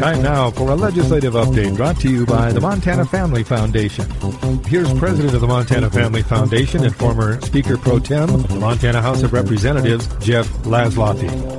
Time now for a legislative update brought to you by the Montana Family Foundation. Here's President of the Montana Family Foundation and former Speaker Pro Tem of the Montana House of Representatives, Jeff Laszloffy.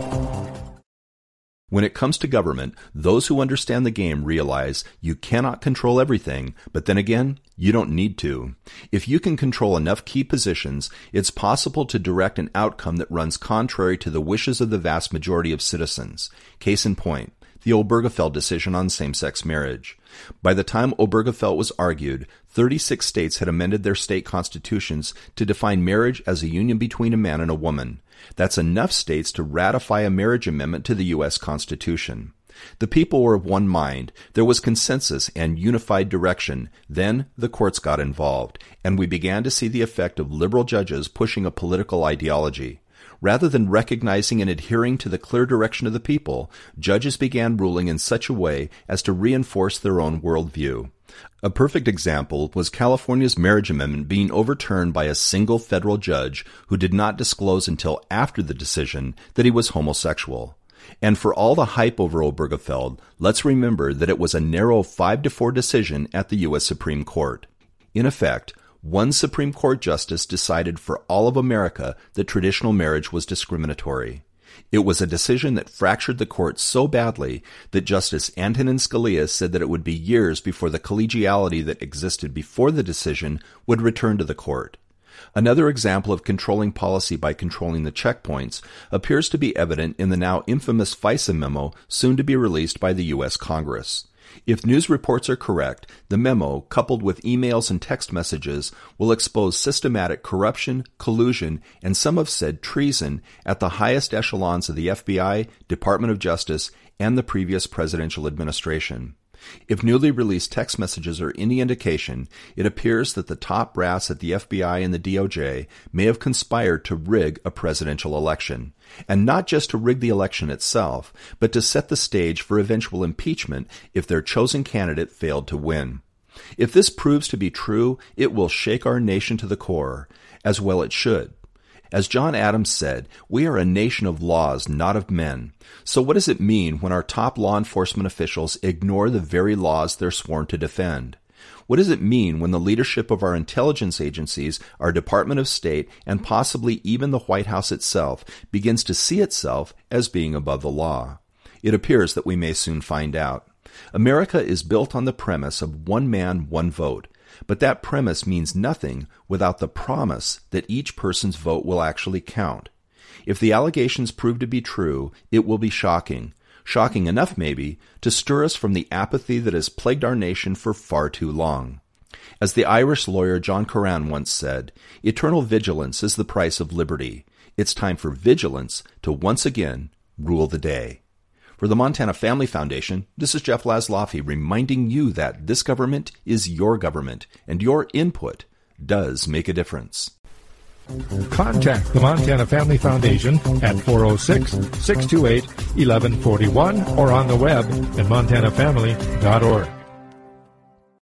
When it comes to government, those who understand the game realize you cannot control everything, but then again, you don't need to. If you can control enough key positions, it's possible to direct an outcome that runs contrary to the wishes of the vast majority of citizens. Case in point, the Obergefell decision on same-sex marriage. By the time Obergefell was argued, 36 states had amended their state constitutions to define marriage as a union between a man and a woman. That's enough states to ratify a marriage amendment to the U.S. Constitution. The people were of one mind. There was consensus and unified direction. Then the courts got involved, and we began to see the effect of liberal judges pushing a political ideology. Rather than recognizing and adhering to the clear direction of the people, judges began ruling in such a way as to reinforce their own worldview. A perfect example was California's marriage amendment being overturned by a single federal judge who did not disclose until after the decision that he was homosexual. And for all the hype over Obergefell, let's remember that it was a narrow 5-4 decision at the U.S. Supreme Court. In effect, one Supreme Court justice decided for all of America that traditional marriage was discriminatory. It was a decision that fractured the court so badly that Justice Antonin Scalia said that it would be years before the collegiality that existed before the decision would return to the court. Another example of controlling policy by controlling the checkpoints appears to be evident in the now infamous FISA memo soon to be released by the U.S. Congress. If news reports are correct, the memo, coupled with emails and text messages, will expose systematic corruption, collusion, and some have said treason at the highest echelons of the FBI, Department of Justice, and the previous presidential administration. If newly released text messages are any indication, it appears that the top brass at the FBI and the DOJ may have conspired to rig a presidential election. And not just to rig the election itself, but to set the stage for eventual impeachment if their chosen candidate failed to win. If this proves to be true, it will shake our nation to the core, as well it should. As John Adams said, we are a nation of laws, not of men. So what does it mean when our top law enforcement officials ignore the very laws they're sworn to defend? What does it mean when the leadership of our intelligence agencies, our Department of State, and possibly even the White House itself begins to see itself as being above the law? It appears that we may soon find out. America is built on the premise of one man, one vote. But that premise means nothing without the promise that each person's vote will actually count. If the allegations prove to be true, it will be shocking. Shocking enough, maybe, to stir us from the apathy that has plagued our nation for far too long. As the Irish lawyer John Curran once said, eternal vigilance is the price of liberty. It's time for vigilance to once again rule the day. For the Montana Family Foundation, this is Jeff Laszloffy reminding you that this government is your government, and your input does make a difference. Contact the Montana Family Foundation at 406-628-1141 or on the web at montanafamily.org.